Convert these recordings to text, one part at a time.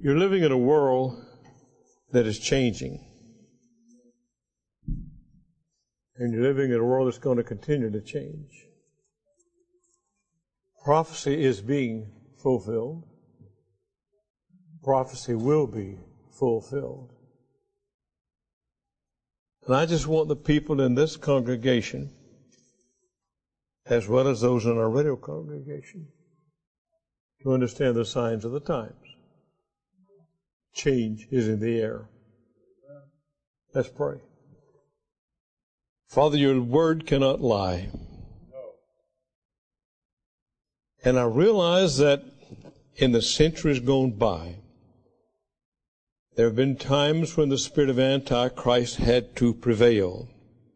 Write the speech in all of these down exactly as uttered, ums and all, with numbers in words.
You're living in a world that is changing. And you're living in a world that's going to continue to change. Prophecy is being fulfilled. Prophecy will be fulfilled. And I just want the people in this congregation, as well as those in our radio congregation, to understand the signs of the times. Change is in the air. Let's pray. Father, your word cannot lie. And I realize that in the centuries gone by, there have been times when the spirit of Antichrist had to prevail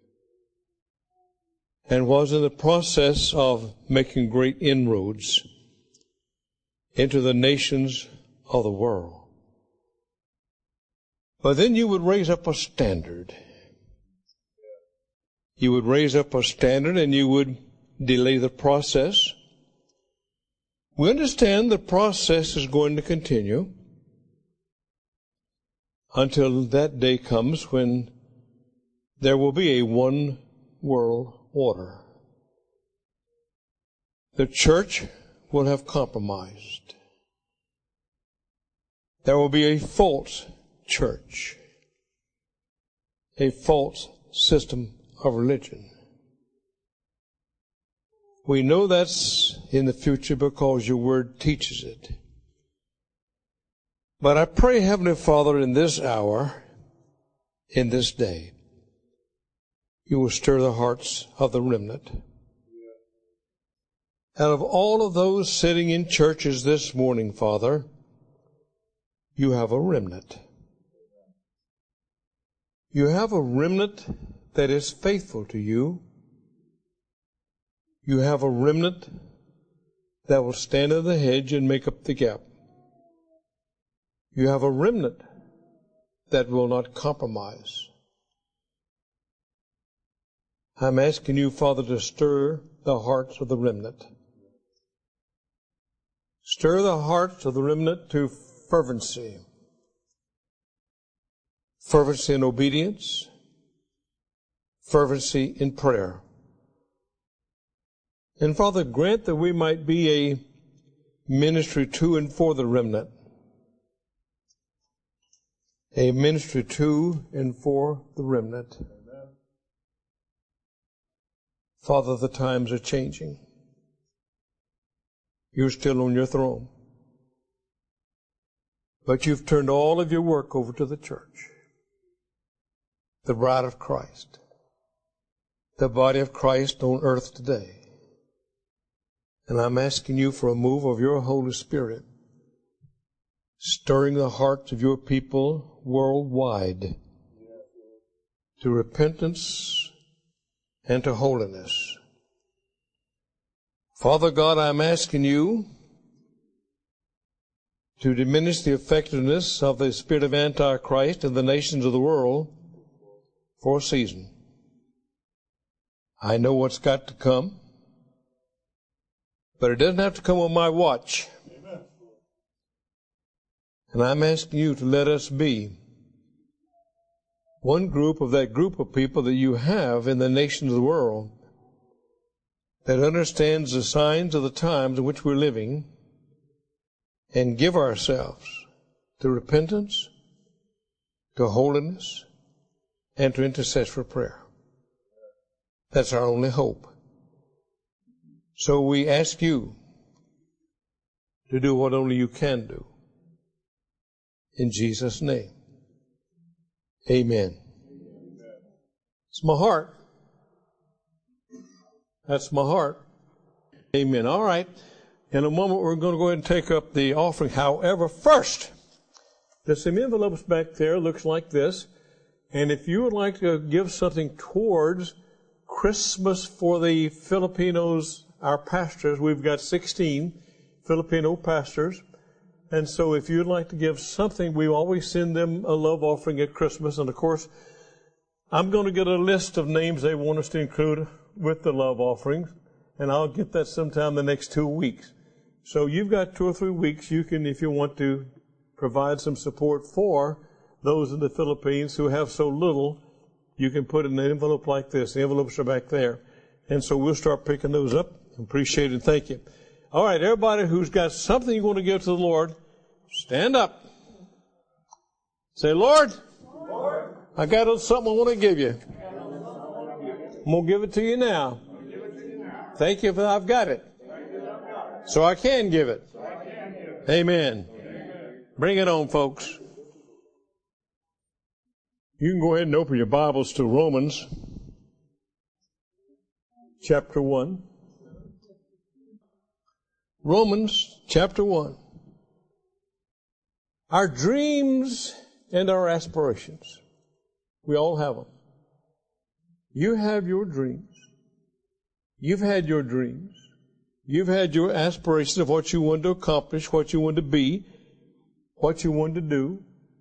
and was in the process of making great inroads into the nations of the world. But then you would raise up a standard. You would raise up a standard and you would delay the process. We understand the process is going to continue until that day comes when there will be a one world order. The church will have compromised. There will be a false church, a false system of religion. We know that's in the future because your word teaches it. But I pray, Heavenly Father, in this hour, in this day, you will stir the hearts of the remnant. Out of all of those sitting in churches this morning, Father, you have a remnant. You have a remnant that is faithful to you. You have a remnant that will stand at the hedge and make up the gap. You have a remnant that will not compromise. I'm asking you, Father, to stir the hearts of the remnant. Stir the hearts of the remnant to fervency. Fervency in obedience. Fervency in prayer. And Father, grant that we might be a ministry to and for the remnant. A ministry to and for the remnant. Amen. Father, the times are changing. You're still on your throne. But you've turned all of your work over to the church. The bride of Christ. The body of Christ on earth today. And I'm asking you for a move of your Holy Spirit, stirring the hearts of your people worldwide to repentance and to holiness. Father God, I'm asking you to diminish the effectiveness of the spirit of Antichrist in the nations of the world for a season. I know what's got to come. But it doesn't have to come on my watch. Amen. And I'm asking you to let us be one group of that group of people that you have in the nations of the world that understands the signs of the times in which we're living and give ourselves to repentance, to holiness, and to intercessory prayer. That's our only hope. So we ask you to do what only you can do. In Jesus' name. Amen. It's my heart. That's my heart. Amen. All right. In a moment, we're going to go ahead and take up the offering. However, first, there's some envelopes back there. Looks like this. And if you would like to give something towards Christmas for the Filipinos, our pastors, we've got sixteen Filipino pastors. And so if you'd like to give something, we always send them a love offering at Christmas. And of course, I'm going to get a list of names they want us to include with the love offerings. And I'll get that sometime the next two weeks. So you've got two or three weeks. You can, if you want to, provide some support for those in the Philippines who have so little. You can put it in an envelope like this. The envelopes are back there. And so we'll start picking those up. Appreciate it. Thank you. All right, everybody who's got something you want to give to the Lord, stand up. Say, Lord, Lord. I got something I want to give you. I'm going to give it to you now. Thank you for I've got it. So I can give it. Amen. Bring it on, folks. You can go ahead and open your Bibles to Romans chapter one. Romans chapter one. Our dreams and our aspirations. We all have them. You have your dreams. You've had your dreams. You've had your aspirations of what you want to accomplish, what you want to be, what you want to do.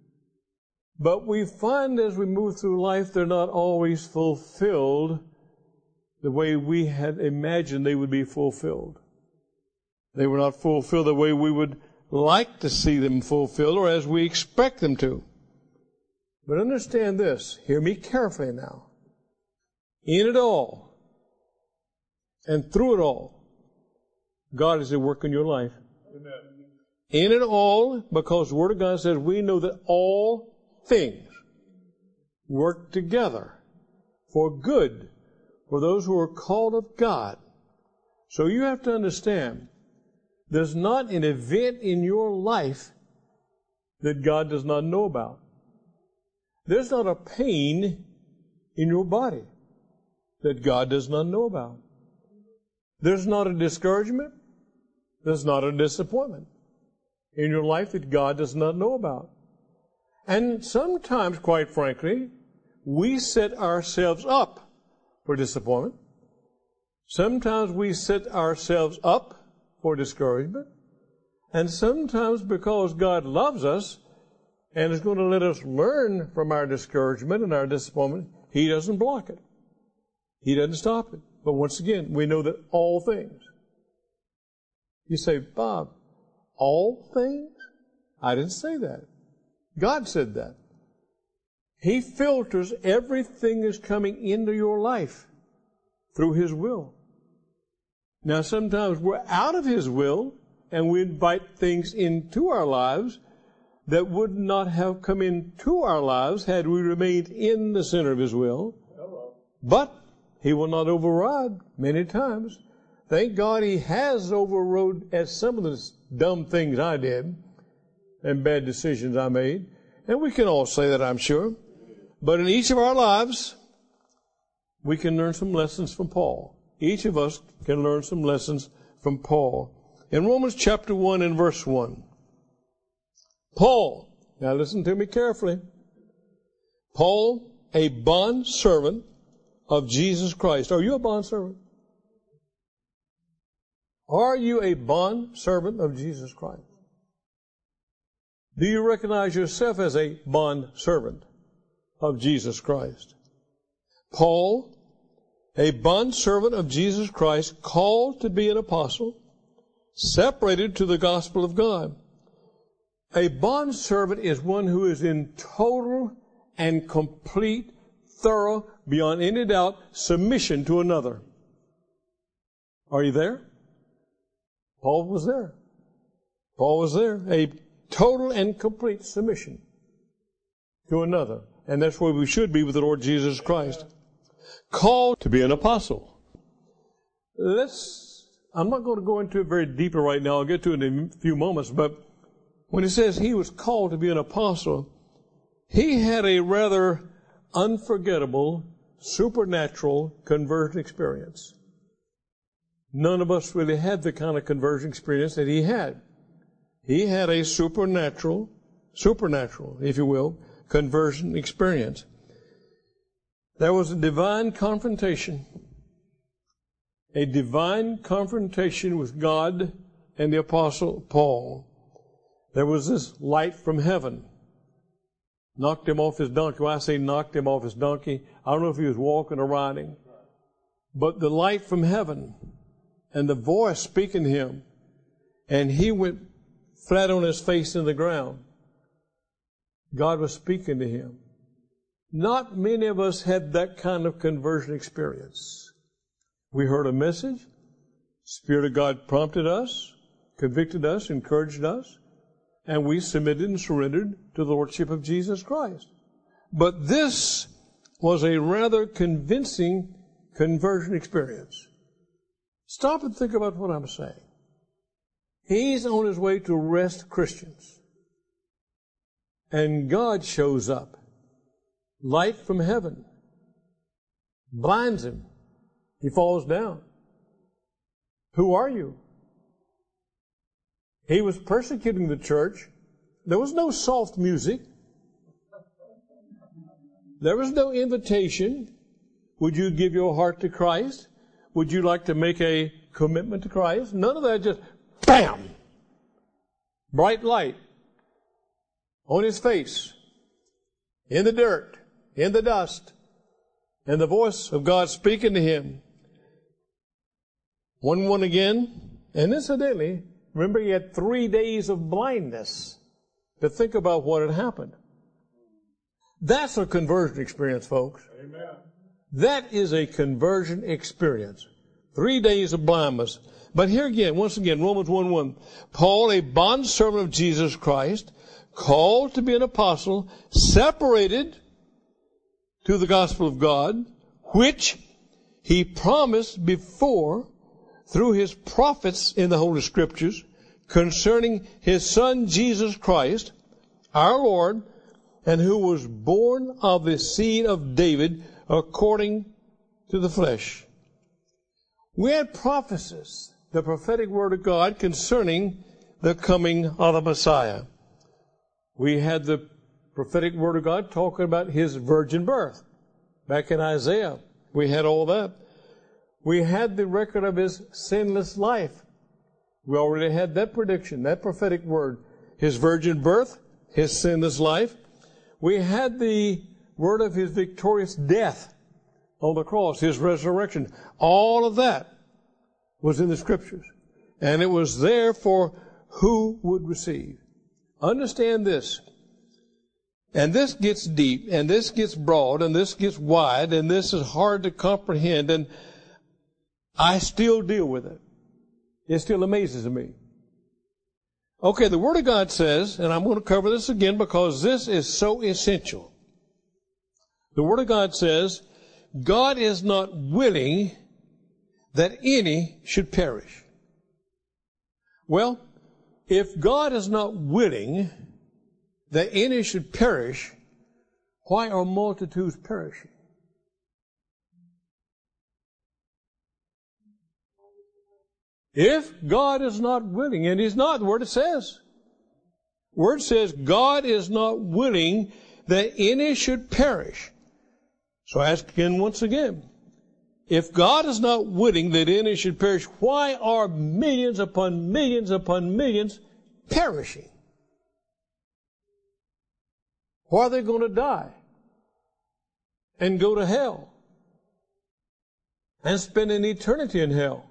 But we find as we move through life, they're not always fulfilled the way we had imagined they would be fulfilled. They were not fulfilled the way we would like to see them fulfilled or as we expect them to. But understand this. Hear me carefully now. In it all and through it all, God is at work in your life. Amen. In it all, because the Word of God says we know that all things work together for good for those who are called of God. So you have to understand, there's not an event in your life that God does not know about. There's not a pain in your body that God does not know about. There's not a discouragement. There's not a disappointment in your life that God does not know about. And sometimes, quite frankly, we set ourselves up for disappointment. Sometimes we set ourselves up for discouragement. And sometimes because God loves us and is going to let us learn from our discouragement and our disappointment, He doesn't block it. He doesn't stop it. But once again, we know that all things. You say, Bob, all things? I didn't say that. God said that. He filters everything that's coming into your life through His will. Now, sometimes we're out of His will and we invite things into our lives that would not have come into our lives had we remained in the center of His will. Hello. But He will not override many times. Thank God He has overrode at some of the dumb things I did and bad decisions I made. And we can all say that, I'm sure. But in each of our lives, we can learn some lessons from Paul. Each of us can learn some lessons from Paul. In Romans chapter one and verse one, Paul, now listen to me carefully. Paul, a bond servant of Jesus Christ. Are you a bond servant? Are you a bond servant of Jesus Christ? Do you recognize yourself as a bond servant of Jesus Christ? Paul, a bond servant of Jesus Christ, called to be an apostle, separated to the gospel of God. A bond servant is one who is in total and complete, thorough, beyond any doubt, submission to another. Are you there? Paul was there. Paul was there. A total and complete submission to another. And that's where we should be with the Lord Jesus Christ. Called to be an apostle. Let's, I'm not going to go into it very deeply right now. I'll get to it in a few moments. But when it says he was called to be an apostle, he had a rather unforgettable, supernatural conversion experience. None of us really had the kind of conversion experience that he had. He had a supernatural, supernatural, if you will, conversion experience. There was a divine confrontation, a divine confrontation with God and the Apostle Paul. There was this light from heaven. Knocked him off his donkey. When I say knocked him off his donkey, I don't know if he was walking or riding. But the light from heaven and the voice speaking to him, and he went flat on his face in the ground. God was speaking to him. Not many of us had that kind of conversion experience. We heard a message. Spirit of God prompted us, convicted us, encouraged us, and we submitted and surrendered to the Lordship of Jesus Christ. But this was a rather convincing conversion experience. Stop and think about what I'm saying. He's on his way to arrest Christians. And God shows up. Light from heaven. Blinds him. He falls down. Who are you? He was persecuting the church. There was no soft music. There was no invitation. Would you give your heart to Christ? Would you like to make a commitment to Christ? None of that. Just bam! Bright light on his face, in the dirt, in the dust, and the voice of God speaking to him. One one again, and incidentally, remember he had three days of blindness to think about what had happened. That's a conversion experience, folks. Amen. That is a conversion experience. Three days of blindness. But here again, once again, Romans one one. Paul, a bondservant of Jesus Christ, called to be an apostle, separated to the gospel of God, which he promised before through his prophets in the Holy Scriptures concerning his Son Jesus Christ, our Lord, and who was born of the seed of David according to the flesh. We had prophecies, the prophetic word of God concerning the coming of the Messiah. We had the prophetic word of God talking about his virgin birth. Back in Isaiah, we had all that. We had the record of his sinless life. We already had that prediction, that prophetic word. His virgin birth, his sinless life. We had the word of his victorious death on the cross, his resurrection. All of that was in the Scriptures. And it was there for who would receive. Understand this. And this gets deep, and this gets broad, and this gets wide, and this is hard to comprehend, and I still deal with it. It still amazes me. Okay, the Word of God says, and I'm going to cover this again because this is so essential. The Word of God says, God is not willing that any should perish. Well, if God is not willing that any should perish, why are multitudes perishing? If God is not willing, and He's not, the Word says. The Word says God is not willing that any should perish. So I ask again once again, if God is not willing that any should perish, why are millions upon millions upon millions perishing? Why are they going to die and go to hell and spend an eternity in hell?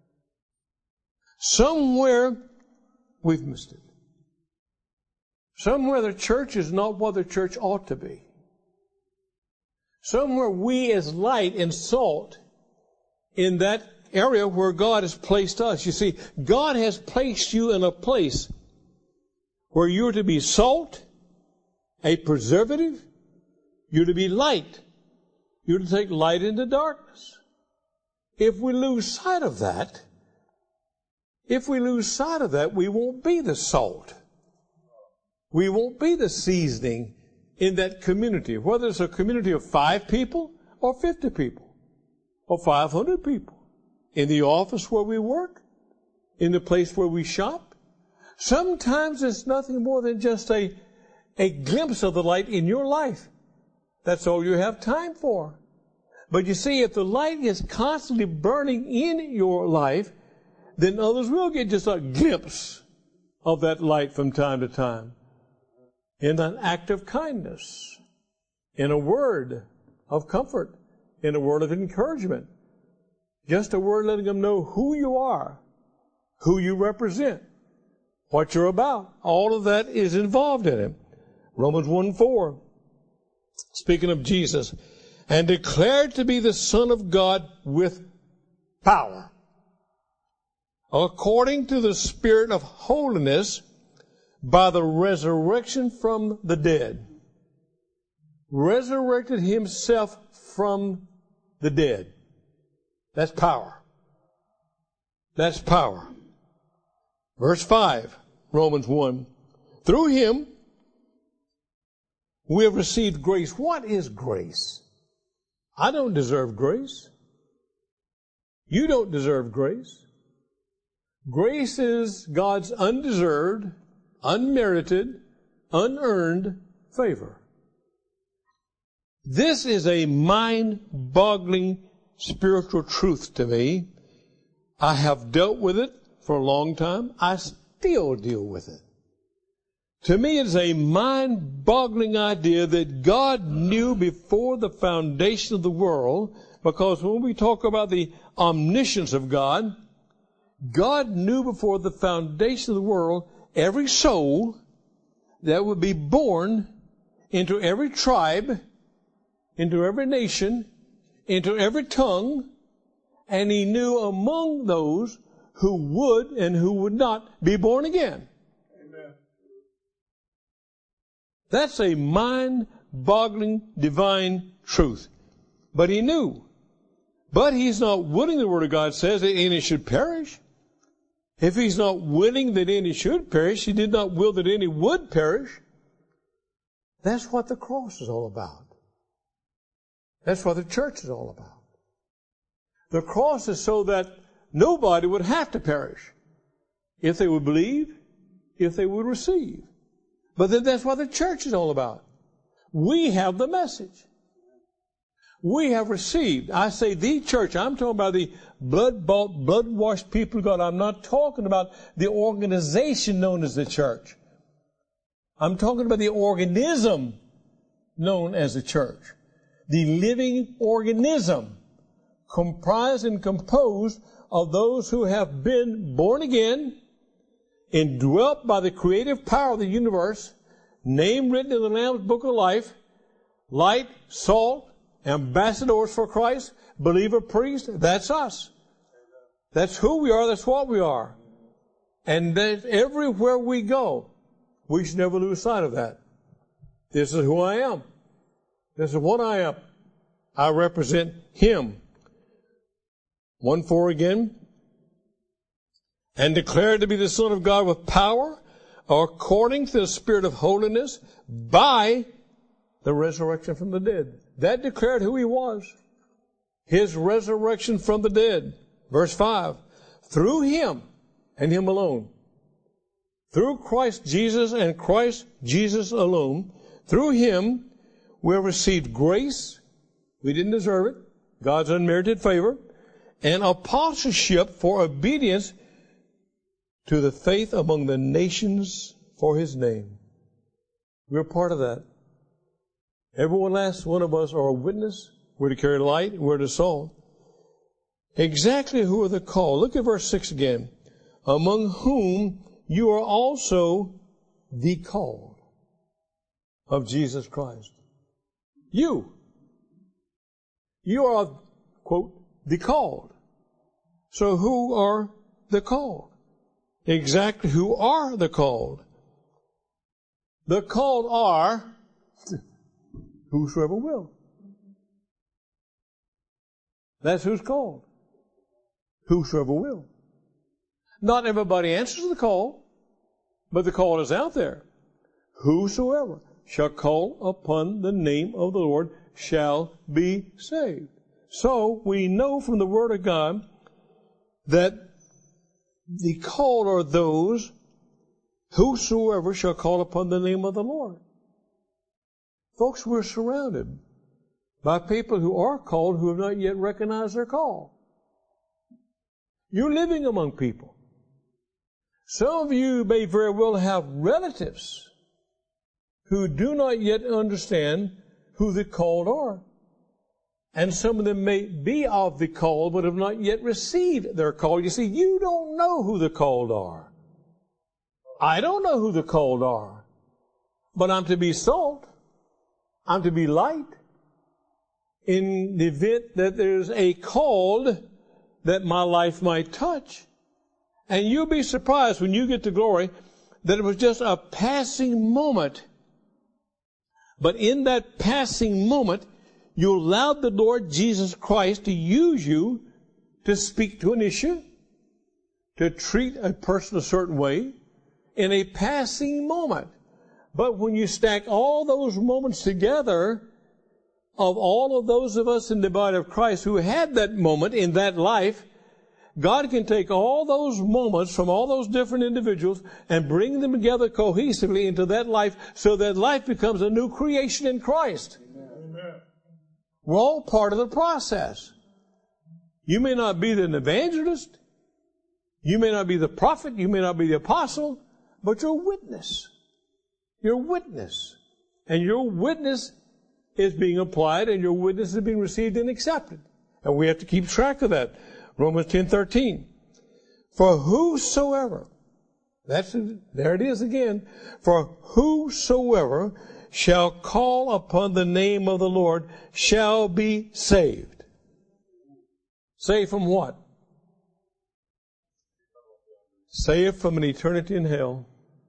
Somewhere we've missed it. Somewhere the church is not what the church ought to be. Somewhere we as light and salt in that area where God has placed us. You see, God has placed you in a place where you're to be salt, a preservative, you're to be light. You're to take light into darkness. If we lose sight of that, if we lose sight of that, we won't be the salt. We won't be the seasoning in that community, whether it's a community of five people or fifty people or five hundred people, in the office where we work, in the place where we shop. Sometimes it's nothing more than just a, a glimpse of the light in your life. That's all you have time for. But you see, if the light is constantly burning in your life, then others will get just a glimpse of that light from time to time. In an act of kindness, in a word of comfort, in a word of encouragement. Just a word letting them know who you are, who you represent, what you're about. All of that is involved in it. Romans one four, speaking of Jesus, and declared to be the Son of God with power, according to the Spirit of holiness, by the resurrection from the dead. Resurrected himself from the dead. That's power. That's power. Verse five, Romans one. Through him we have received grace. What is grace? I don't deserve grace. You don't deserve grace. Grace is God's undeserved, unmerited, unearned favor. This is a mind-boggling spiritual truth to me. I have dealt with it for a long time. I still deal with it. To me, it is a mind-boggling idea that God knew before the foundation of the world, because when we talk about the omniscience of God, God knew before the foundation of the world every soul that would be born into every tribe, into every nation, into every tongue, and he knew among those who would and who would not be born again. Amen. That's a mind-boggling divine truth. But he knew. But he's not willing, the Word of God says, that any should perish. If he's not willing that any should perish, he did not will that any would perish. That's what the cross is all about. That's what the church is all about. The cross is so that nobody would have to perish if they would believe, if they would receive. But then that's what the church is all about. We have the message. We have received. I say the church. I'm talking about the blood-bought, blood-washed people of God. I'm not talking about the organization known as the church. I'm talking about the organism known as the church. The living organism comprised and composed of those who have been born again, indwelt by the creative power of the universe, name written in the Lamb's Book of Life, light, salt, ambassadors for Christ, believer priest. That's us. That's who we are. That's what we are. And that everywhere we go, we should never lose sight of that. This is who I am. This is what I am. I represent Him. one four again. And declared to be the Son of God with power, according to the Spirit of holiness, by the resurrection from the dead. That declared who He was. His resurrection from the dead. Verse five. Through Him and Him alone. Through Christ Jesus and Christ Jesus alone. Through Him we have received grace. We didn't deserve it. God's unmerited favor. And apostleship for obedience to the faith among the nations for His name. We're part of that. Every one last one of us are a witness. We're to carry light. We're to salt. Exactly who are the called? Look at verse six again. Among whom you are also the called of Jesus Christ. You. You are, quote, the called. So who are the called? Exactly who are the called? The called are whosoever will. That's who's called. Whosoever will. Not everybody answers the call, but the call is out there. Whosoever shall call upon the name of the Lord shall be saved. So we know from the Word of God that the called are those whosoever shall call upon the name of the Lord. Folks, we're surrounded by people who are called who have not yet recognized their call. You're living among people. Some of you may very well have relatives who do not yet understand who the called are. And some of them may be of the called but have not yet received their call. You see, you don't know who the called are. I don't know who the called are. But I'm to be salt. I'm to be light. In the event that there's a cold that my life might touch. And you'll be surprised when you get to glory that it was just a passing moment. But in that passing moment, you allowed the Lord Jesus Christ to use you to speak to an issue, to treat a person a certain way in a passing moment. But when you stack all those moments together of all of those of us in the body of Christ who had that moment in that life, God can take all those moments from all those different individuals and bring them together cohesively into that life so that life becomes a new creation in Christ. Amen. We're all part of the process. You may not be an evangelist. You may not be the prophet. You may not be the apostle. But you're a witness. You're a witness. And your witness is being applied and your witness is being received and accepted. And we have to keep track of that. Romans ten thirteen. For whosoever, that's there it is again. For whosoever shall call upon the name of the Lord shall be saved. Saved from what? Saved from an eternity in hell.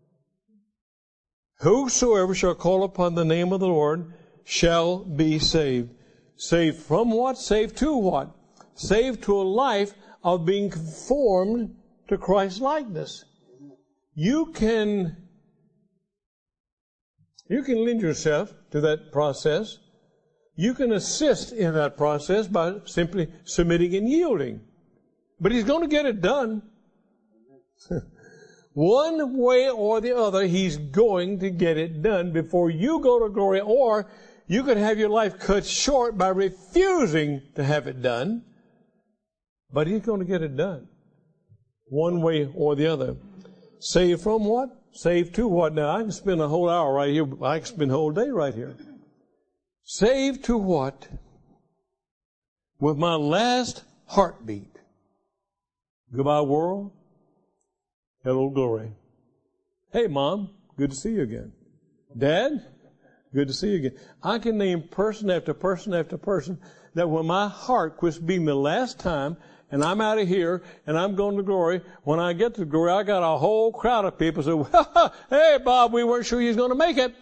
Whosoever shall call upon the name of the Lord shall be saved. Saved from what? Saved to what? Saved to a life of being conformed to Christ's likeness. You can, you can lend yourself to that process. You can assist in that process by simply submitting and yielding. But He's going to get it done. One way or the other, He's going to get it done before you go to glory, or you could have your life cut short by refusing to have it done. But He's going to get it done. One way or the other. Saved from what? Saved to what? Now, I can spend a whole hour right here. I can spend a whole day right here. Saved to what? With my last heartbeat. Goodbye, world. Hello, glory. Hey, Mom. Good to see you again. Dad. Good to see you again. I can name person after person after person that when my heart quits beating the last time and I'm out of here and I'm going to glory, when I get to glory, I got a whole crowd of people say, well, hey, Bob, we weren't sure you was going to make it.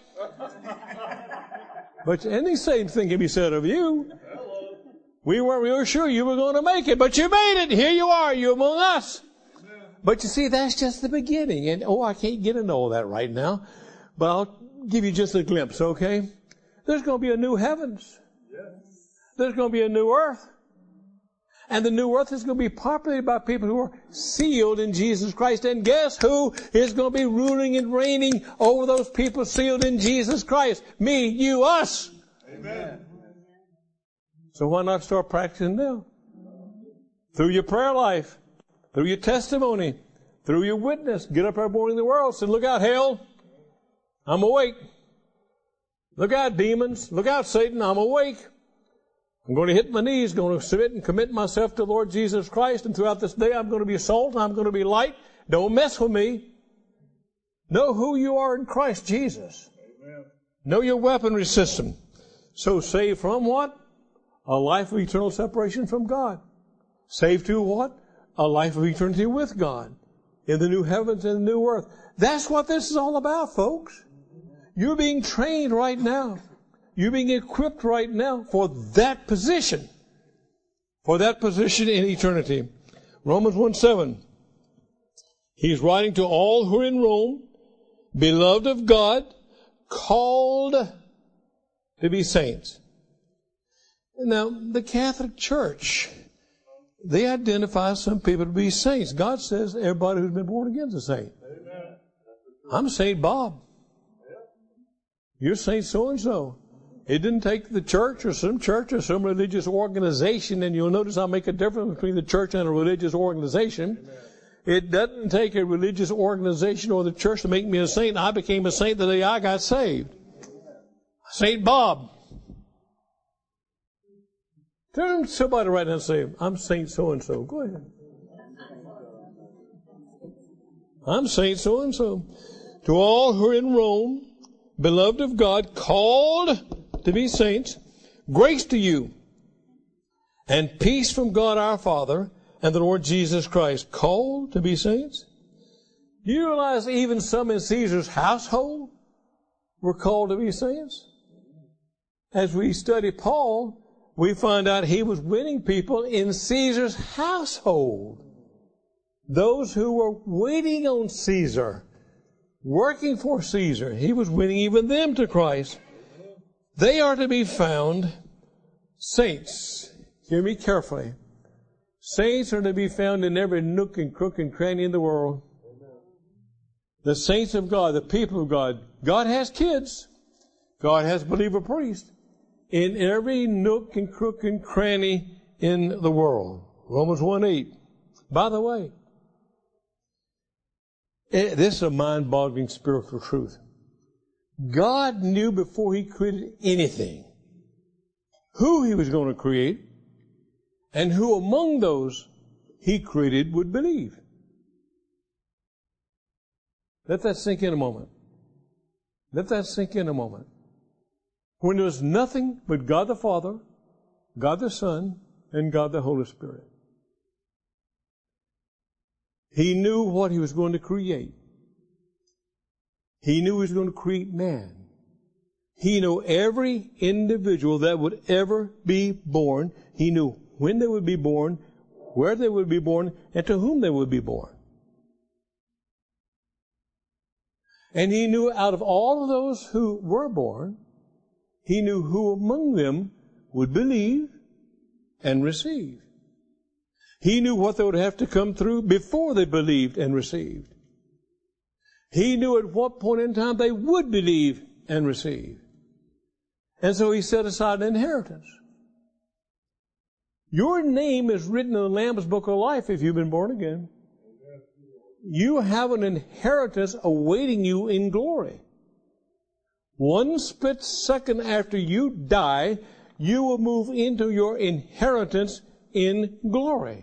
But any same thing can be said of you. Hello. We weren't real sure you were going to make it, but you made it. Here you are. You're among us. Amen. But you see, that's just the beginning. And, oh, I can't get into all that right now. But I'll give you just a glimpse, okay? There's going to be a new heavens. Yes. There's going to be a new earth. And the new earth is going to be populated by people who are sealed in Jesus Christ. And guess who is going to be ruling and reigning over those people sealed in Jesus Christ? Me, you, us. Amen. So why not start practicing now? Through your prayer life, through your testimony, through your witness. Get up every morning in the world. Say, look out, hell. I'm awake. Look out, demons. Look out, Satan. I'm awake. I'm going to hit my knees, going to submit and commit myself to the Lord Jesus Christ. And throughout this day, I'm going to be salt. I'm going to be light. Don't mess with me. Know who you are in Christ Jesus. Amen. Know your weaponry system. So saved from what? A life of eternal separation from God. Saved to what? A life of eternity with God. In the new heavens and the new earth. That's what this is all about, folks. You're being trained right now. You're being equipped right now for that position. For that position in eternity. Romans one seven. He's writing to all who are in Rome, beloved of God, called to be saints. Now, the Catholic Church, they identify some people to be saints. God says everybody who's been born again is a saint. Amen. I'm Saint Bob. You're Saint so-and-so. It didn't take the church or some church or some religious organization, and you'll notice I'll make a difference between the church and a religious organization. Amen. It doesn't take a religious organization or the church to make me a saint. I became a saint the day I got saved. Saint Bob. Turn to somebody right now and say, I'm Saint so-and-so. Go ahead. I'm Saint so-and-so. To all who are in Rome, beloved of God, called to be saints, grace to you, and peace from God our Father and the Lord Jesus Christ. Called to be saints? Do you realize even some in Caesar's household were called to be saints? As we study Paul, we find out he was winning people in Caesar's household. Those who were waiting on Caesar, working for Caesar, he was winning even them to Christ. They are to be found saints. Hear me carefully. Saints are to be found in every nook and crook and cranny in the world. The saints of God, the people of God. God has kids. God has believer priests in every nook and crook and cranny in the world. Romans one eight. By the way, this is a mind-boggling spiritual truth. God knew before He created anything who He was going to create and who among those He created would believe. Let that sink in a moment. Let that sink in a moment. When there was nothing but God the Father, God the Son, and God the Holy Spirit. He knew what He was going to create. He knew He was going to create man. He knew every individual that would ever be born. He knew when they would be born, where they would be born, and to whom they would be born. And He knew out of all of those who were born, He knew who among them would believe and receive. He knew what they would have to come through before they believed and received. He knew at what point in time they would believe and receive. And so He set aside an inheritance. Your name is written in the Lamb's Book of Life if you've been born again. You have an inheritance awaiting you in glory. One split second after you die, you will move into your inheritance in glory.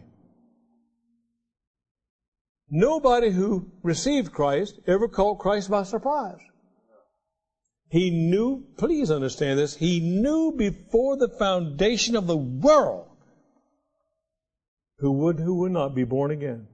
Nobody who received Christ ever caught Christ by surprise. He knew, please understand this, He knew before the foundation of the world who would, who would not be born again.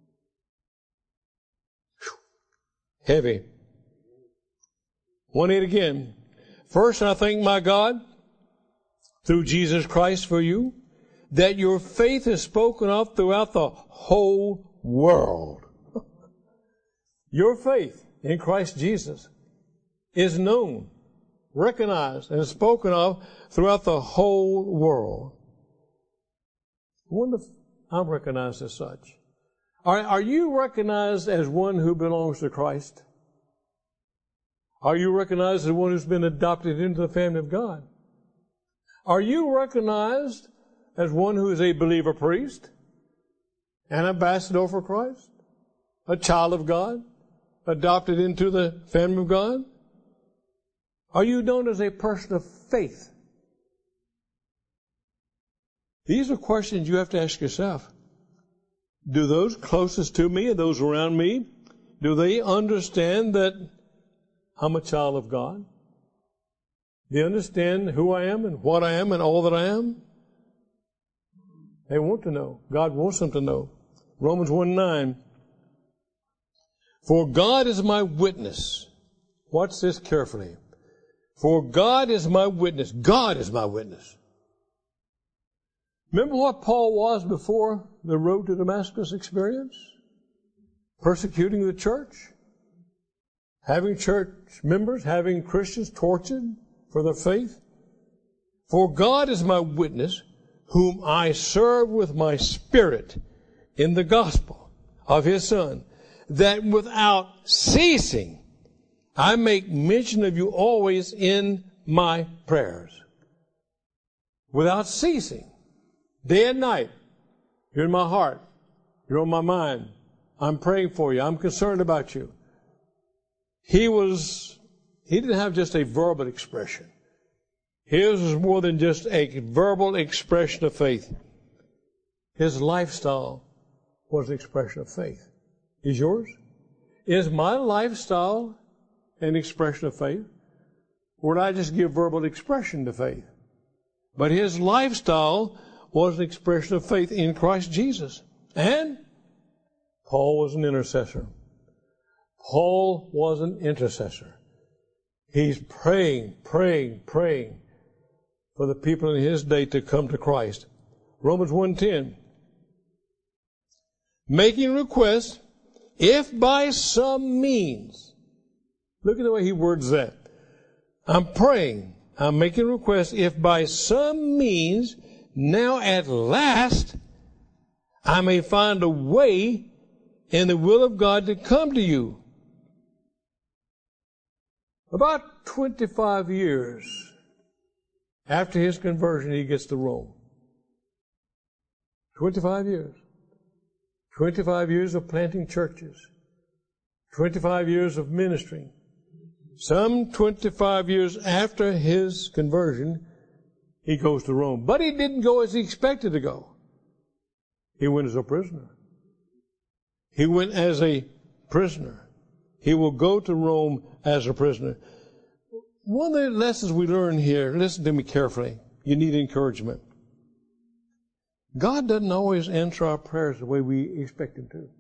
Whew. Heavy. One eight again. First, I thank my God through Jesus Christ for you, that your faith is spoken of throughout the whole world. Your faith in Christ Jesus is known, recognized, and spoken of throughout the whole world. I wonder if I'm recognized as such. Are, are you recognized as one who belongs to Christ? Are you recognized as one who's been adopted into the family of God? Are you recognized as one who is a believer priest, an ambassador for Christ, a child of God, adopted into the family of God? Are you known as a person of faith? These are questions you have to ask yourself. Do those closest to me and those around me, do they understand that I'm a child of God? Do they understand who I am and what I am and all that I am? They want to know. God wants them to know. Romans one nine. For God is my witness. Watch this carefully. For God is my witness. God is my witness. Remember what Paul was before the road to Damascus experience? Persecuting the church. Having church members, having Christians tortured for their faith. For God is my witness, whom I serve with my spirit in the gospel of His Son, that without ceasing I make mention of you always in my prayers. Without ceasing. Day and night. You're in my heart. You're on my mind. I'm praying for you. I'm concerned about you. He was, he didn't have just a verbal expression. His was more than just a verbal expression of faith. His lifestyle was an expression of faith. Is yours? Is my lifestyle an expression of faith? Or did I just give verbal expression to faith? But his lifestyle was an expression of faith in Christ Jesus. And Paul was an intercessor. Paul was an intercessor. He's praying, praying, praying for the people in his day to come to Christ. Romans one ten. Making requests, if by some means. Look at the way he words that. I'm praying. I'm making requests, if by some means, now at last, I may find a way in the will of God to come to you. About twenty-five years after his conversion, he gets to Rome. twenty-five years. twenty-five years of planting churches. twenty-five years of ministering. Some twenty-five years after his conversion, he goes to Rome. But he didn't go as he expected to go. He went as a prisoner. He went as a prisoner. He will go to Rome as a prisoner. One of the lessons we learn here, listen to me carefully. You need encouragement. God doesn't always answer our prayers the way we expect Him to.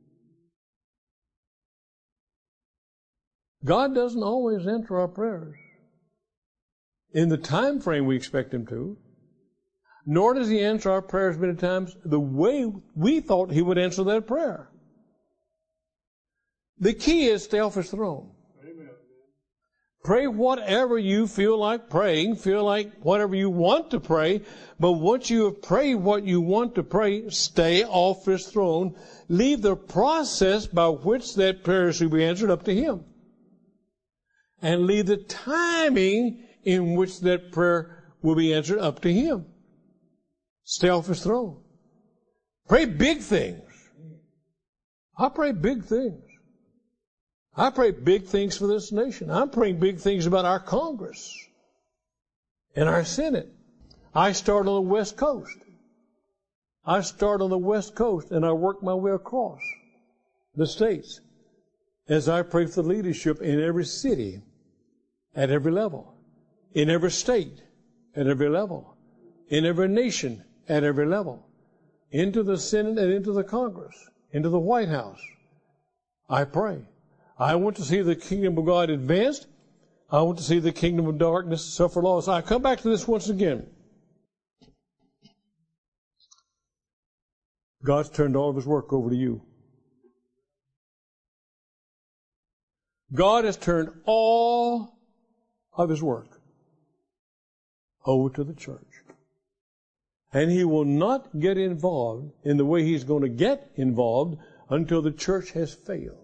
God doesn't always answer our prayers in the time frame we expect Him to, nor does He answer our prayers many times the way we thought He would answer that prayer. The key is stay off His throne. Amen. Pray whatever you feel like praying, feel like whatever you want to pray, but once you have prayed what you want to pray, stay off His throne. Leave the process by which that prayer should be answered up to Him. And leave the timing in which that prayer will be answered up to Him. Stay off His throne. Pray big things. I pray big things. I pray big things for this nation. I'm praying big things about our Congress and our Senate. I start on the West Coast. I start on the West Coast and I work my way across the states as I pray for the leadership in every city, at every level, in every state, at every level, in every nation, at every level, into the Senate and into the Congress, into the White House. I pray. I want to see the kingdom of God advanced. I want to see the kingdom of darkness suffer loss. I come back to this once again. God's turned all of His work over to you. God has turned all of His work over to the church. And He will not get involved in the way He's going to get involved until the church has failed.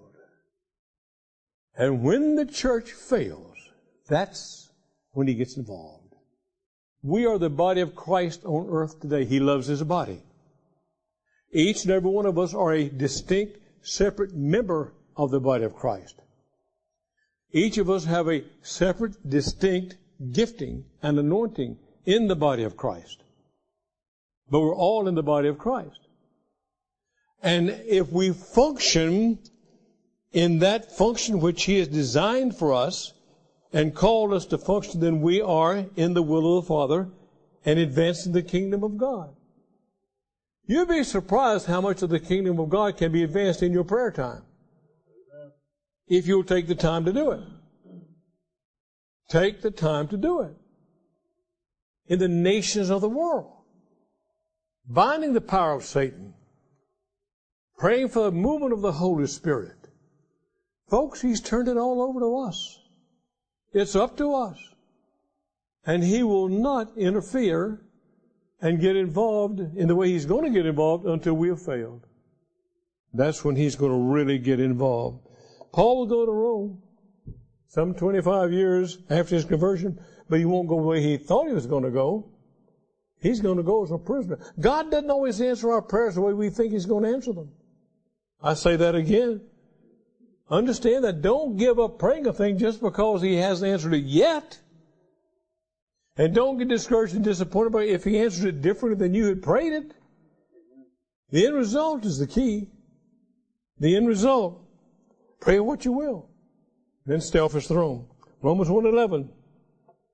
And when the church fails, that's when He gets involved. We are the body of Christ on earth today. He loves His body. Each and every one of us are a distinct, separate member of the body of Christ. Each of us have a separate, distinct gifting and anointing in the body of Christ. But we're all in the body of Christ. And if we function in that function which He has designed for us and called us to function, then we are in the will of the Father and advancing the kingdom of God. You'd be surprised how much of the kingdom of God can be advanced in your prayer time, if you'll take the time to do it. Take the time to do it. In the nations of the world, binding the power of Satan, praying for the movement of the Holy Spirit. Folks, He's turned it all over to us. It's up to us. And He will not interfere and get involved in the way He's going to get involved until we have failed. That's when He's going to really get involved. Paul will go to Rome some twenty-five years after his conversion, but he won't go the way he thought he was going to go. He's going to go as a prisoner. God doesn't always answer our prayers the way we think He's going to answer them. I say that again. Understand that. Don't give up praying a thing just because He hasn't answered it yet. And don't get discouraged and disappointed by it if He answers it differently than you had prayed it. The end result is the key. The end result. Pray what you will. Then stay off His throne. Romans one eleven.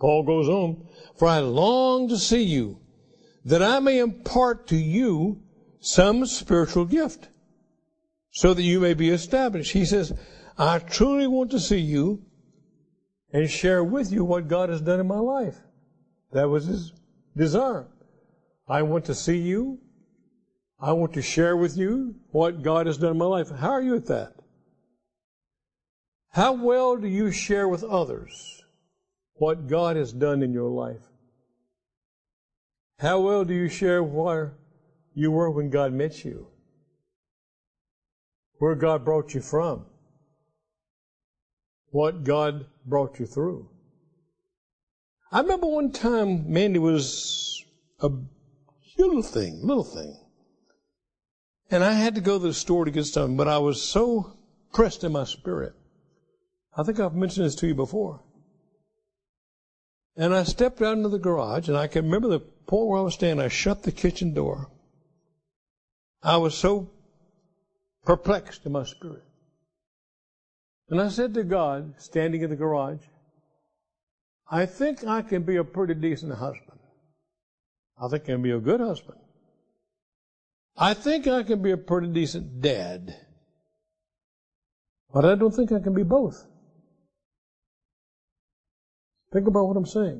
Paul goes on, for I long to see you, that I may impart to you some spiritual gift, so that you may be established. He says, I truly want to see you and share with you what God has done in my life. That was his desire. I want to see you. I want to share with you what God has done in my life. How are you at that? How well do you share with others what God has done in your life? How well do you share where you were when God met you? Where God brought you from? What God brought you through? I remember one time Mandy was a little thing, little thing. And I had to go to the store to get something, but I was so pressed in my spirit. I think I've mentioned this to you before. And I stepped out into the garage, and I can remember the point where I was standing. I shut the kitchen door. I was so perplexed in my spirit. And I said to God, standing in the garage, I think I can be a pretty decent husband. I think I can be a good husband. I think I can be a pretty decent dad. But I don't think I can be both. Think about what I'm saying.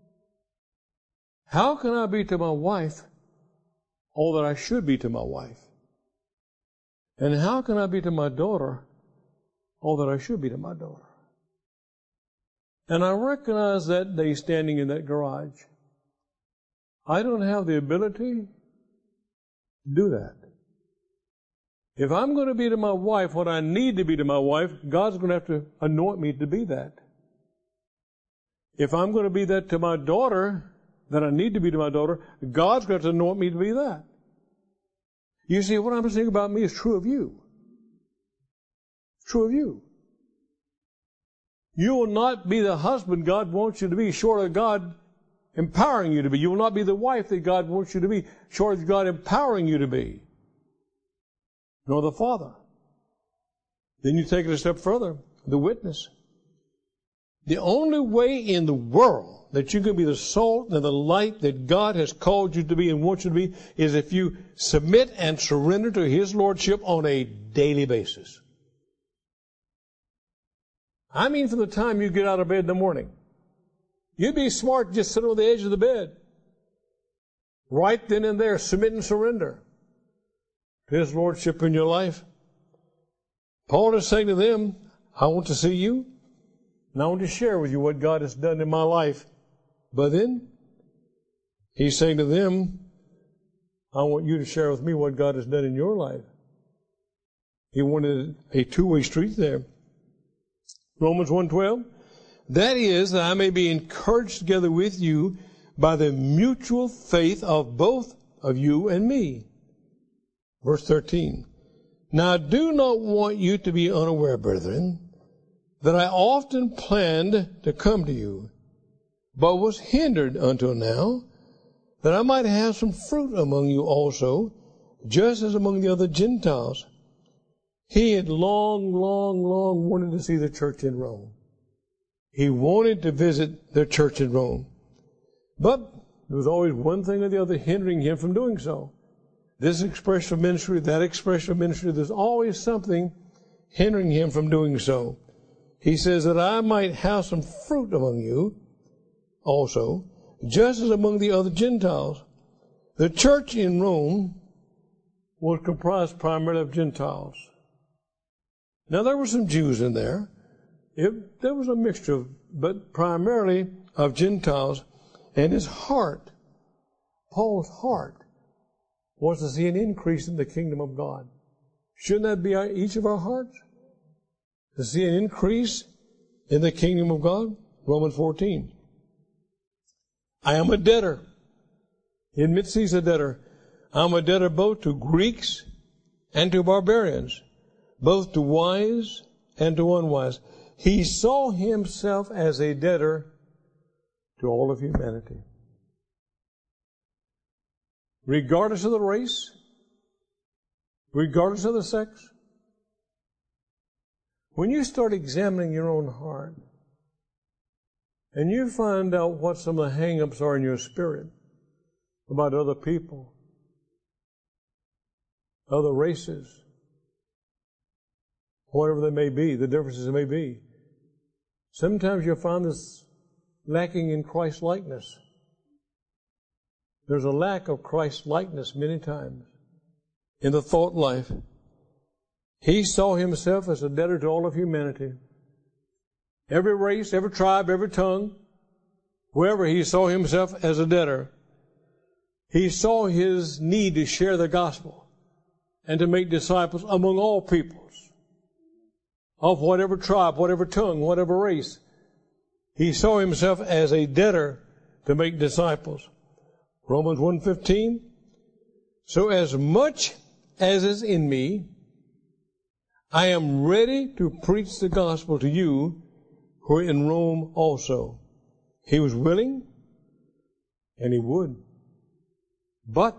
How can I be to my wife all that I should be to my wife? And how can I be to my daughter all that I should be to my daughter? And I recognize that day standing in that garage, I don't have the ability to do that. If I'm going to be to my wife what I need to be to my wife, God's going to have to anoint me to be that. If I'm going to be that to my daughter, that I need to be to my daughter, God's going to have to anoint me to be that. You see, what I'm saying about me is true of you. True of you. You will not be the husband God wants you to be, short of God empowering you to be. You will not be the wife that God wants you to be, short of God empowering you to be. Nor the father. Then you take it a step further, the witness. The only way in the world that you can be the salt and the light that God has called you to be and wants you to be is if you submit and surrender to His Lordship on a daily basis. I mean, from the time you get out of bed in the morning, you'd be smart to just sit on the edge of the bed. Right then and there, submit and surrender to His Lordship in your life. Paul is saying to them, I want to see you, and I want to share with you what God has done in my life. But then, he's saying to them, I want you to share with me what God has done in your life. He wanted a two-way street there. Romans one twelve, that is, that I may be encouraged together with you by the mutual faith of both of you and me. Verse thirteen, now I do not want you to be unaware, brethren, that I often planned to come to you, but was hindered until now, that I might have some fruit among you also, just as among the other Gentiles. He had long, long, long wanted to see the church in Rome. He wanted to visit their church in Rome. But there was always one thing or the other hindering him from doing so. This expression of ministry, that expression of ministry, there's always something hindering him from doing so. He says that I might have some fruit among you also, just as among the other Gentiles. The church in Rome was comprised primarily of Gentiles. Now, there were some Jews in there. It, there was a mixture, of, but primarily of Gentiles. And his heart, Paul's heart, was to see an increase in the kingdom of God. Shouldn't that be our, each of our hearts? To see an increase in the kingdom of God? Romans fourteen. I am a debtor. He admits he's a debtor. I'm a debtor both to Greeks and to barbarians, both to wise and to unwise. He saw himself as a debtor to all of humanity. Regardless of the race, regardless of the sex. When you start examining your own heart and you find out what some of the hang-ups are in your spirit about other people, other races, whatever they may be, the differences they may be. Sometimes you'll find this lacking in Christ-likeness. There's a lack of Christ-likeness many times in the thought life. He saw himself as a debtor to all of humanity. Every race, every tribe, every tongue, wherever he saw himself as a debtor. He saw his need to share the gospel and to make disciples among all peoples, of whatever tribe, whatever tongue, whatever race. He saw himself as a debtor to make disciples. Romans one fifteen, so as much as is in me, I am ready to preach the gospel to you who are in Rome also. He was willing, and he would, but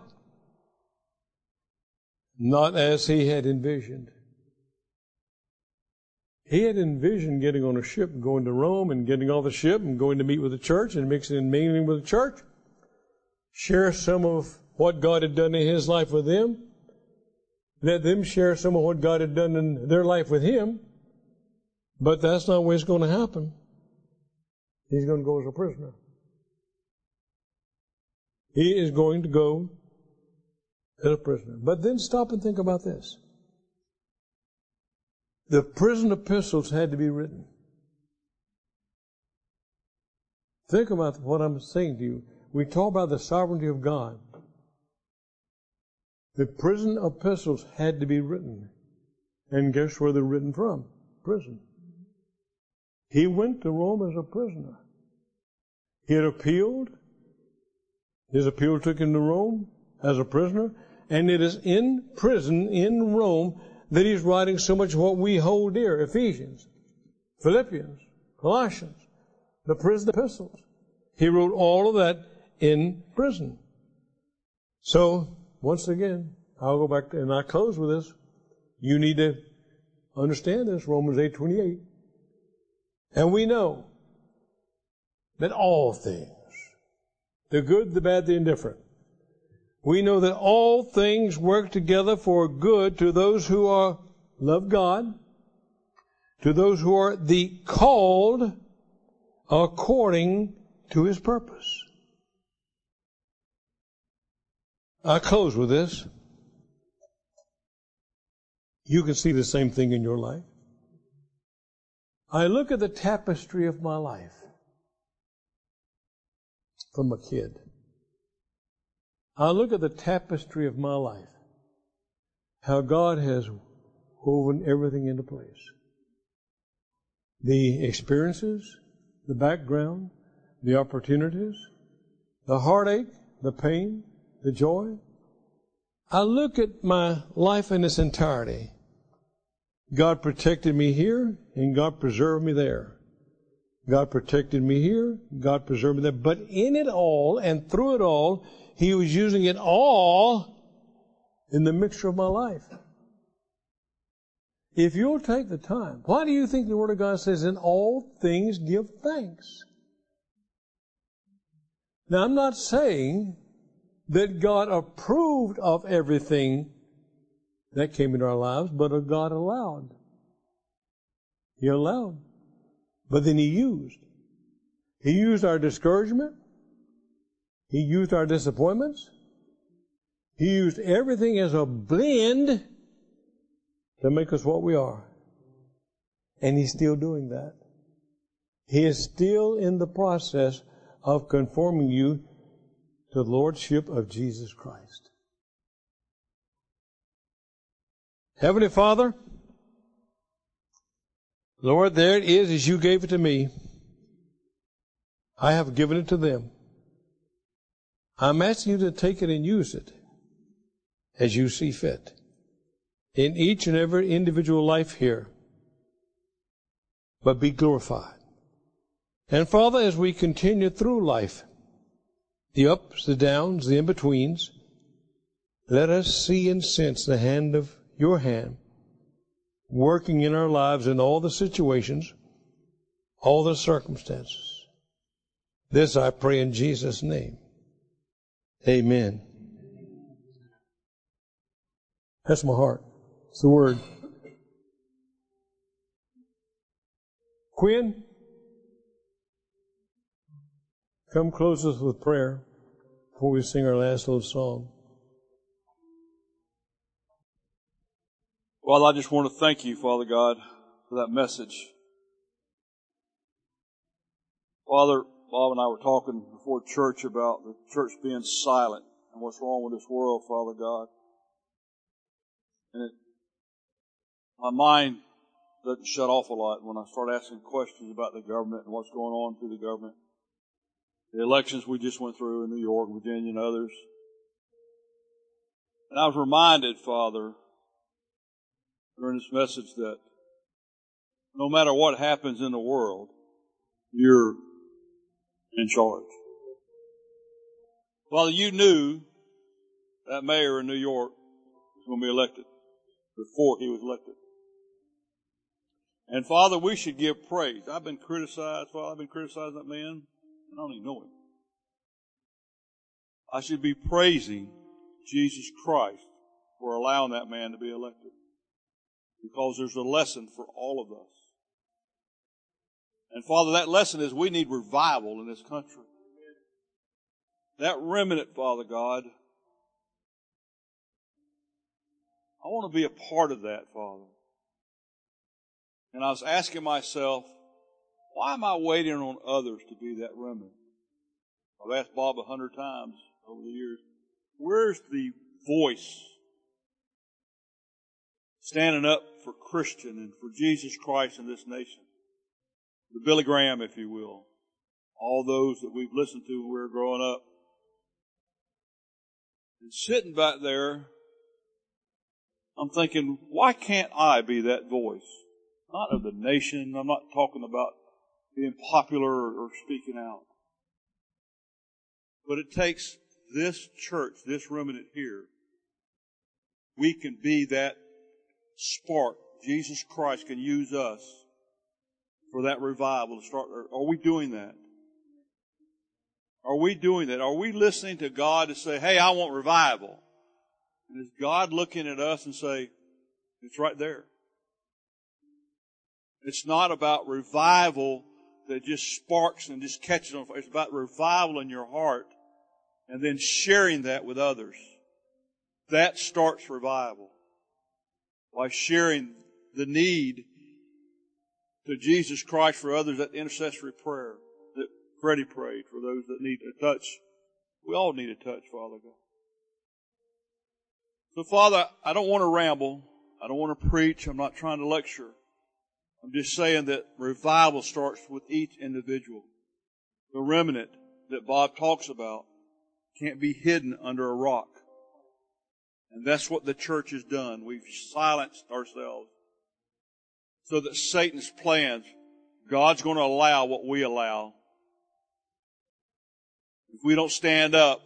not as he had envisioned. He had envisioned getting on a ship and going to Rome and getting off the ship and going to meet with the church and mixing and mingling with the church, share some of what God had done in his life with them, let them share some of what God had done in their life with him, but that's not where it's going to happen. He's going to go as a prisoner. He is going to go as a prisoner. But then stop and think about this. The prison epistles had to be written. Think about what I'm saying to you. We talk about the sovereignty of God. The prison epistles had to be written. And guess where they're written from? Prison. He went to Rome as a prisoner. He had appealed. His appeal took him to Rome as a prisoner. And it is in prison in Rome that he's writing so much of what we hold dear. Ephesians, Philippians, Colossians, the prison epistles. He wrote all of that in prison. So, once again, I'll go back to, and I close with this. You need to understand this, Romans eight twenty-eight. And we know that all things, the good, the bad, the indifferent, we know that all things work together for good to those who are love God, to those who are the called according to his purpose. I close with this. You can see the same thing in your life. I look at the tapestry of my life from a kid. I look at the tapestry of my life, how God has woven everything into place. The experiences, the background, the opportunities, the heartache, the pain, the joy. I look at my life in its entirety. God protected me here, and God preserved me there. God protected me here, God preserved me there. But in it all and through it all, he was using it all in the mixture of my life. If you'll take the time, why do you think the Word of God says, in all things give thanks? Now, I'm not saying that God approved of everything that came into our lives, but God allowed. He allowed. But then He used. He used our discouragement. He used our disappointments. He used everything as a blend to make us what we are. And He's still doing that. He is still in the process of conforming you to the Lordship of Jesus Christ. Heavenly Father, Lord, there it is as you gave it to me. I have given it to them. I'm asking you to take it and use it as you see fit in each and every individual life here. But be glorified. And Father, as we continue through life, the ups, the downs, the in-betweens, let us see and sense the hand of your hand working in our lives in all the situations, all the circumstances. This I pray in Jesus' name. Amen. That's my heart. It's the word. Quinn, come close us with prayer before we sing our last little song. Well, I just want to thank you, Father God, for that message. Father, Bob and I were talking before church about the church being silent and what's wrong with this world, Father God. And it, my mind doesn't shut off a lot when I start asking questions about the government and what's going on through the government. The elections we just went through in New York, Virginia, and others. And I was reminded, Father, during this message that no matter what happens in the world, you're in charge. Father, you knew that mayor in New York was going to be elected before he was elected. And Father, we should give praise. I've been criticized, Father, I've been criticizing that man, and I don't even know him. I should be praising Jesus Christ for allowing that man to be elected. Because there's a lesson for all of us. And Father, that lesson is we need revival in this country. That remnant, Father God, I want to be a part of that, Father. And I was asking myself, why am I waiting on others to be that remnant? I've asked Bob a hundred times over the years, where's the voice standing up for Christian and for Jesus Christ in this nation? The Billy Graham, if you will. All those that we've listened to when we were growing up. And sitting back there, I'm thinking, why can't I be that voice? Not of the nation. I'm not talking about being popular or, or speaking out. But it takes this church, this remnant here. We can be that spark. Jesus Christ can use us for that revival to start. Are we doing that? Are we doing that? Are we listening to God to say, hey, I want revival? And is God looking at us and say, it's right there? It's not about revival that just sparks and just catches on fire. It's about revival in your heart and then sharing that with others. That starts revival. By sharing the need to Jesus Christ for others, that intercessory prayer that Freddie prayed for those that need a touch. We all need a touch, Father God. So, Father, I don't want to ramble. I don't want to preach. I'm not trying to lecture. I'm just saying that revival starts with each individual. The remnant that Bob talks about can't be hidden under a rock. And that's what the church has done. We've silenced ourselves so that Satan's plans, God's going to allow what we allow. If we don't stand up,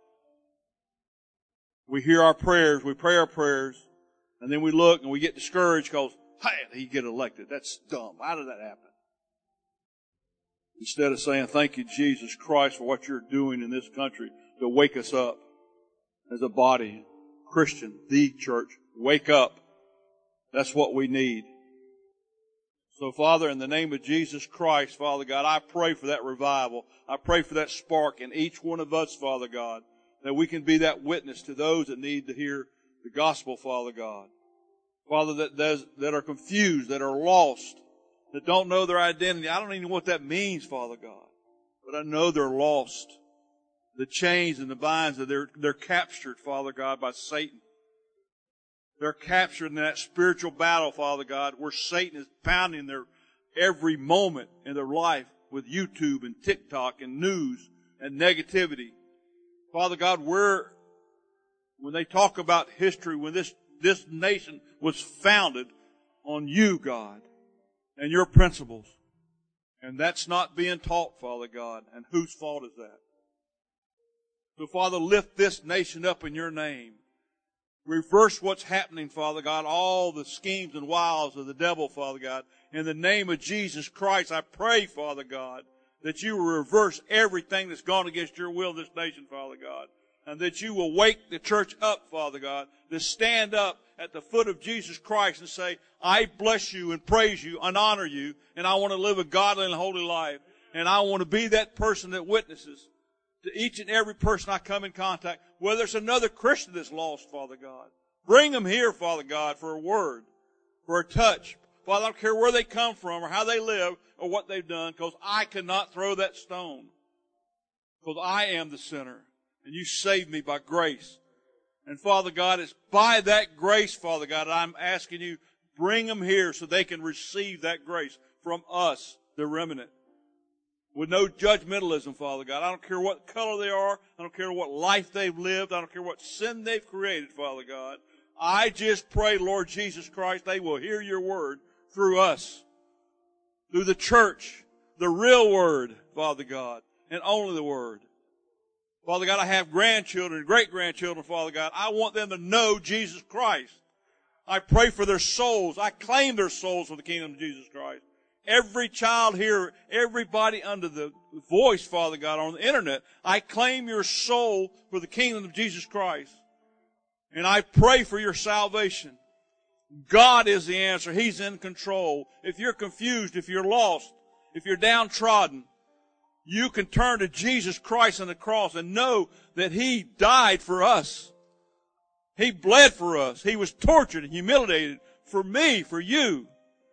we hear our prayers, we pray our prayers, and then we look and we get discouraged because, hey, he get elected. That's dumb. How did that happen? Instead of saying, thank you, Jesus Christ, for what you're doing in this country to wake us up as a body. Christian, the church, wake up. That's what we need. So, Father, in the name of Jesus Christ, Father God, I pray for that revival. I pray for that spark in each one of us, Father God, that we can be that witness to those that need to hear the gospel, Father God. Father, that, that are confused, that are lost, that don't know their identity. I don't even know what that means, Father God, but I know they're lost. The chains and the binds, that they're, they're captured, Father God, by Satan. They're captured in that spiritual battle, Father God, where Satan is pounding their every moment in their life with YouTube and TikTok and news and negativity. Father God, where, when they talk about history, when this, this nation was founded on you, God, and your principles. And that's not being taught, Father God. And whose fault is that? So, Father, lift this nation up in your name. Reverse what's happening, Father God, all the schemes and wiles of the devil, Father God. In the name of Jesus Christ, I pray, Father God, that you will reverse everything that's gone against your will in this nation, Father God. And that you will wake the church up, Father God, to stand up at the foot of Jesus Christ and say, I bless you and praise you and honor you, and I want to live a godly and holy life. And I want to be that person that witnesses to each and every person I come in contact, whether it's another Christian that's lost, Father God. Bring them here, Father God, for a word, for a touch. Father, I don't care where they come from or how they live or what they've done, because I cannot throw that stone. Because I am the sinner, and you saved me by grace. And Father God, it's by that grace, Father God, I'm asking you, bring them here so they can receive that grace from us, the remnant. With no judgmentalism, Father God. I don't care what color they are. I don't care what life they've lived. I don't care what sin they've created, Father God. I just pray, Lord Jesus Christ, they will hear your word through us, through the church, the real word, Father God, and only the word. Father God, I have grandchildren and great-grandchildren, Father God. I want them to know Jesus Christ. I pray for their souls. I claim their souls for the kingdom of Jesus Christ. Every child here, everybody under the voice, Father God, on the internet, I claim your soul for the kingdom of Jesus Christ. And I pray for your salvation. God is the answer. He's in control. If you're confused, if you're lost, if you're downtrodden, you can turn to Jesus Christ on the cross and know that He died for us. He bled for us. He was tortured and humiliated for me, for you.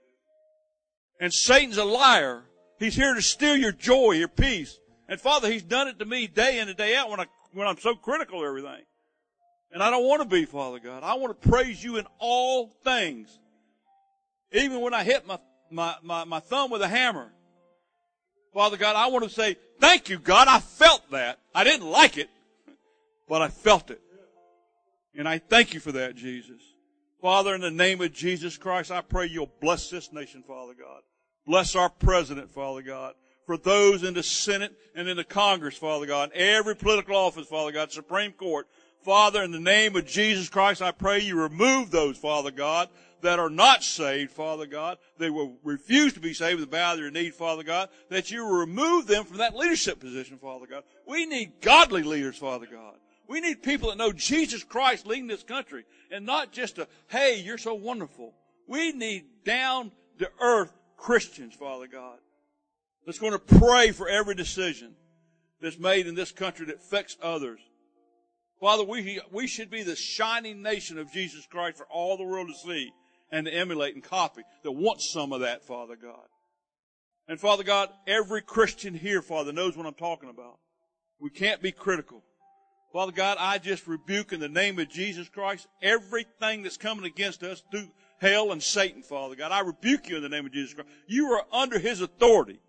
And Satan's a liar. He's here to steal your joy, your peace. And Father, he's done it to me day in and day out when I, when I'm so critical of everything. And I don't want to be, Father God. I want to praise you in all things. Even when I hit my, my, my, my thumb with a hammer. Father God, I want to say, thank you, God. I felt that. I didn't like it, but I felt it. And I thank you for that, Jesus. Father, in the name of Jesus Christ, I pray you'll bless this nation, Father God. Bless our president, Father God. For those in the Senate and in the Congress, Father God, every political office, Father God, Supreme Court. Father, in the name of Jesus Christ, I pray you remove those, Father God, that are not saved, Father God. They will refuse to be saved with the bow of their need, Father God. That you will remove them from that leadership position, Father God. We need godly leaders, Father God. We need people that know Jesus Christ leading this country. And not just a, hey, you're so wonderful. We need down-to-earth Christians, Father God, that's going to pray for every decision that's made in this country that affects others. Father, we, we should be the shining nation of Jesus Christ for all the world to see and to emulate and copy, that wants some of that, Father God. And Father God, every Christian here, Father, knows what I'm talking about. We can't be critical. Father God, I just rebuke in the name of Jesus Christ everything that's coming against us through hell and Satan, Father God. I rebuke you in the name of Jesus Christ. You are under His authority.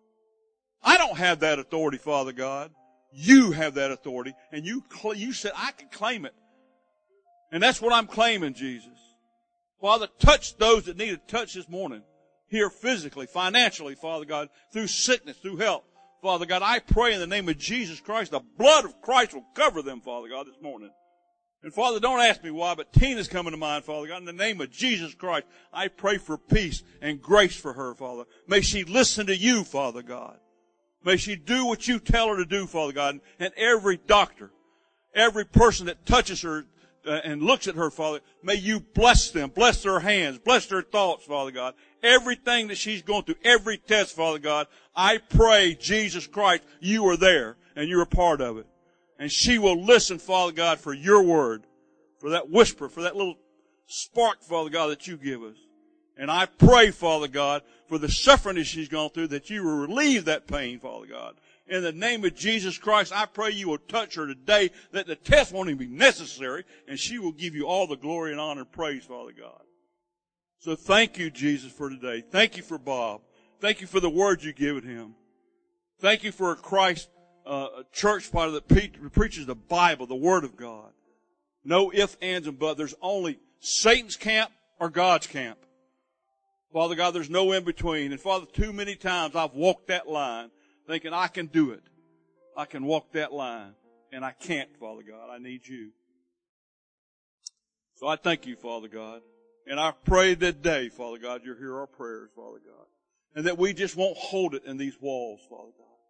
I don't have that authority, Father God. You have that authority, and you cl- you said I can claim it. And that's what I'm claiming, Jesus. Father, touch those that need a touch this morning, here physically, financially, Father God, through sickness, through health. Father God, I pray in the name of Jesus Christ, the blood of Christ will cover them, Father God, this morning. And Father, don't ask me why, but Tina's coming to mind, Father God. In the name of Jesus Christ, I pray for peace and grace for her, Father. May she listen to you, Father God. May she do what you tell her to do, Father God. And every doctor, every person that touches her uh, and looks at her, Father, may you bless them, bless their hands, bless their thoughts, Father God. Everything that she's going through, every test, Father God, I pray, Jesus Christ, you are there and you're a part of it. And she will listen, Father God, for your word, for that whisper, for that little spark, Father God, that you give us. And I pray, Father God, for the suffering that she's gone through, that you will relieve that pain, Father God. In the name of Jesus Christ, I pray you will touch her today, that the test won't even be necessary, and she will give you all the glory and honor and praise, Father God. So thank you, Jesus, for today. Thank you for Bob. Thank you for the word you've given him. Thank you for a Christ uh, a church, Father, that pre- preaches the Bible, the Word of God. No ifs, ands, and buts. There's only Satan's camp or God's camp. Father God, there's no in between. And Father, too many times I've walked that line thinking I can do it. I can walk that line. And I can't, Father God. I need you. So I thank you, Father God. And I pray that day, Father God, you'll hear our prayers, Father God. And that we just won't hold it in these walls, Father God.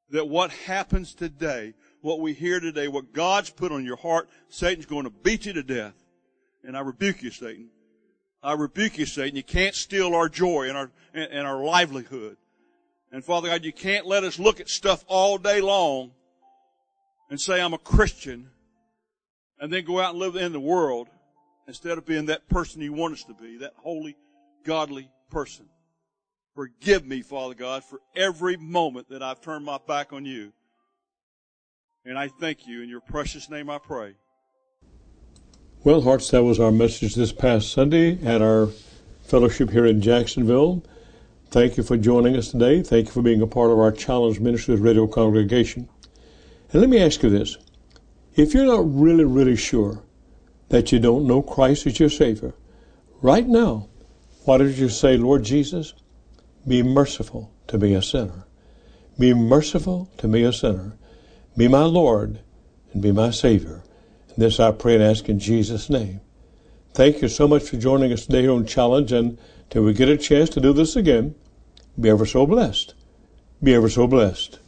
that what happens today, what we hear today, what God's put on your heart, Satan's going to beat you to death. And I rebuke you, Satan. I rebuke you, Satan. You can't steal our joy and our, and our livelihood. And Father God, you can't let us look at stuff all day long and say, I'm a Christian, and then go out and live in the world instead of being that person you want us to be, that holy, godly person. Forgive me, Father God, for every moment that I've turned my back on you. And I thank you. In your precious name I pray. Well, hearts, that was our message this past Sunday at our fellowship here in Jacksonville. Thank you for joining us today. Thank you for being a part of our Challenge Ministries radio congregation. And let me ask you this. If you're not really, really sure that you don't know Christ as your Savior, right now, why don't you say, Lord Jesus, be merciful to me, a sinner. Be merciful to me, a sinner. Be my Lord and be my Savior. And this I pray and ask in Jesus' name. Thank you so much for joining us today on Challenge, and till we get a chance to do this again, be ever so blessed. Be ever so blessed.